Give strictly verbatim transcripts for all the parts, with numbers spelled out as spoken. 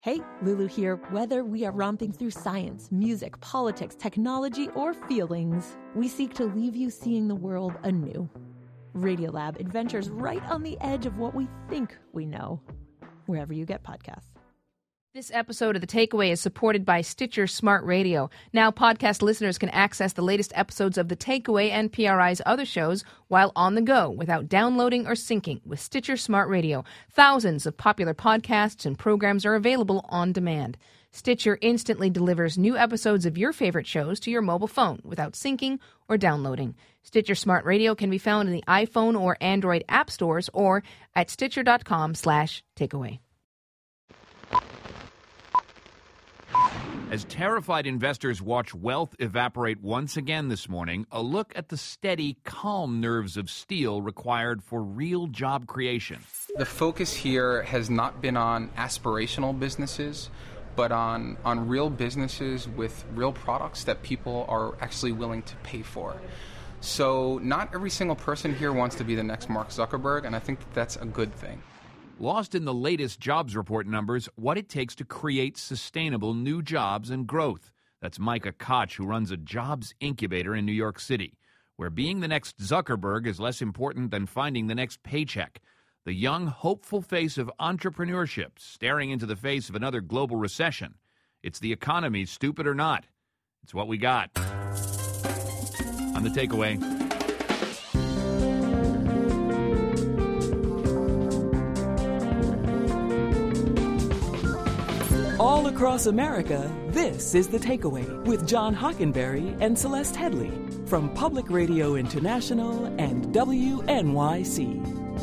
Hey, Lulu here. Whether we are romping through science, music, politics, technology, or feelings, we seek to leave you seeing the world anew. Radiolab adventures right on the edge of what we think we know, wherever you get podcasts. This episode of The Takeaway is supported by Stitcher Smart Radio. Now podcast listeners can access the latest episodes of The Takeaway and P R I's other shows while on the go without downloading or syncing with Stitcher Smart Radio. Thousands of popular podcasts and programs are available on demand. Stitcher instantly delivers new episodes of your favorite shows to your mobile phone without syncing or downloading. Stitcher Smart Radio can be found in the iPhone or Android app stores or at stitcher.com slash takeaway. As terrified investors watch wealth evaporate once again this morning, a look at the steady, calm nerves of steel required for real job creation. The focus here has not been on aspirational businesses, but on, on real businesses with real products that people are actually willing to pay for. So not every single person here wants to be the next Mark Zuckerberg, and I think that that's a good thing. Lost in the latest jobs report numbers, what it takes to create sustainable new jobs and growth. That's Micah Koch, who runs a jobs incubator in New York City, where being the next Zuckerberg is less important than finding the next paycheck. The young, hopeful face of entrepreneurship staring into the face of another global recession. It's the economy, stupid or not. It's what we got. On The Takeaway. All across America, this is The Takeaway with John Hockenberry and Celeste Headley from Public Radio International and W N Y C.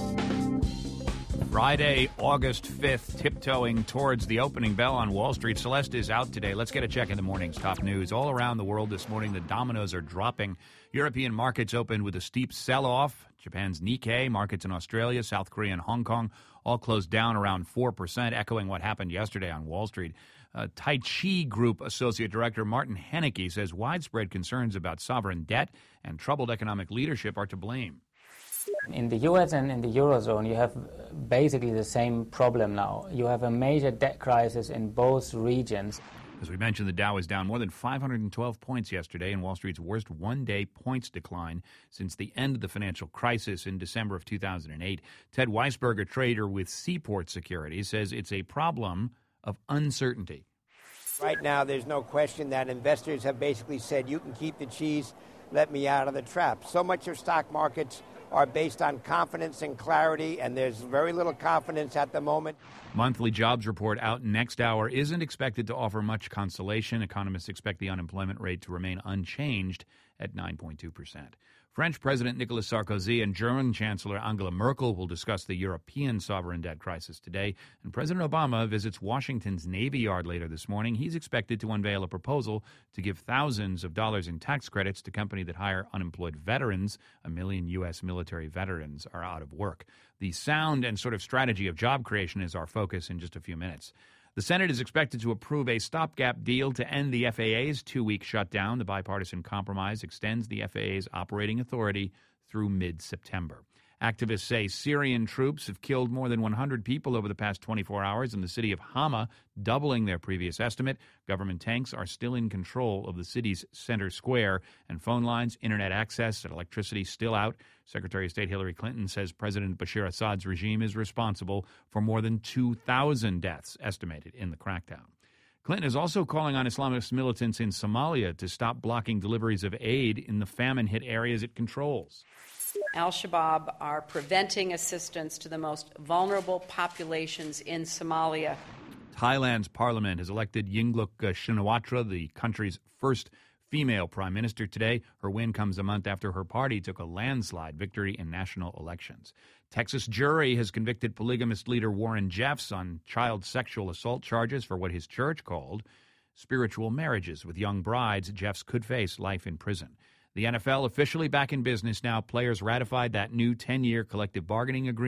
Friday, August fifth, tiptoeing towards the opening bell on Wall Street. Celeste is out today. Let's get a check in the morning's top news. All around the world this morning, the dominoes are dropping. European markets opened with a steep sell-off. Japan's Nikkei, markets in Australia, South Korea, and Hong Kong all closed down around four percent, echoing what happened yesterday on Wall Street. Uh, Tai Chi Group Associate Director Martin Henneke says widespread concerns about sovereign debt and troubled economic leadership are to blame. In the U S and in the Eurozone, you have basically the same problem now. You have a major debt crisis in both regions. As we mentioned, the Dow is down more than five hundred twelve points yesterday in Wall Street's worst one-day points decline since the end of the financial crisis in December of two thousand eight. Ted Weisberg, a trader with Seaport Securities, says it's a problem of uncertainty. Right now, there's no question that investors have basically said, you can keep the cheese, let me out of the trap. So much of stock markets are based on confidence and clarity, and there's very little confidence at the moment. Monthly jobs report out next hour isn't expected to offer much consolation. Economists expect the unemployment rate to remain unchanged at nine point two percent. French President Nicolas Sarkozy and German Chancellor Angela Merkel will discuss the European sovereign debt crisis today. And President Obama visits Washington's Navy Yard later this morning. He's expected to unveil a proposal to give thousands of dollars in tax credits to companies that hire unemployed veterans. A million U S military veterans are out of work. The sound and sort of strategy of job creation is our focus in just a few minutes. The Senate is expected to approve a stopgap deal to end the F A A's two-week shutdown. The bipartisan compromise extends the F A A's operating authority through mid-September. Activists say Syrian troops have killed more than one hundred people over the past twenty-four hours in the city of Hama, doubling their previous estimate. Government tanks are still in control of the city's center square, and phone lines, internet access, and electricity still out. Secretary of State Hillary Clinton says President Bashar Assad's regime is responsible for more than two thousand deaths estimated in the crackdown. Clinton is also calling on Islamist militants in Somalia to stop blocking deliveries of aid in the famine-hit areas it controls. Al-Shabaab are preventing assistance to the most vulnerable populations in Somalia. Thailand's parliament has elected Yingluck Shinawatra, the country's first female prime minister today. Her win comes a month after her party took a landslide victory in national elections. Texas jury has convicted polygamist leader Warren Jeffs on child sexual assault charges for what his church called spiritual marriages with young brides. Jeffs could face life in prison. The N F L officially back in business now. Players ratified that new ten-year collective bargaining agreement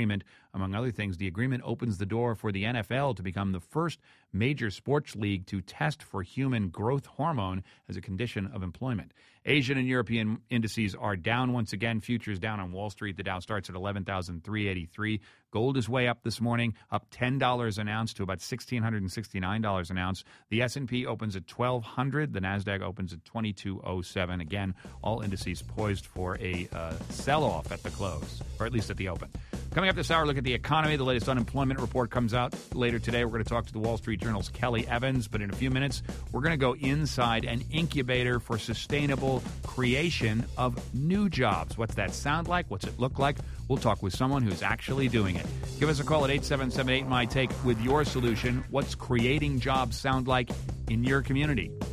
Among other things, the agreement opens the door for the N F L to become the first major sports league to test for human growth hormone as a condition of employment. Asian and European indices are down once again. Futures down on Wall Street. The Dow starts at eleven thousand three hundred eighty-three. Gold is way up this morning, up ten dollars an ounce to about one thousand six hundred sixty-nine dollars an ounce. The S and P opens at twelve hundred. The NASDAQ opens at twenty-two oh seven. Again, all indices poised for a uh, sell-off at the close, or at least at the open. Coming up this hour, look at the economy. The latest unemployment report comes out later today. We're going to talk to the Wall Street Journal's Kelly Evans. But in a few minutes, we're going to go inside an incubator for sustainable creation of new jobs. What's that sound like? What's it look like? We'll talk with someone who's actually doing it. Give us a call at eight seven seven eight, M Y, T A K E with your solution. What's creating jobs sound like in your community?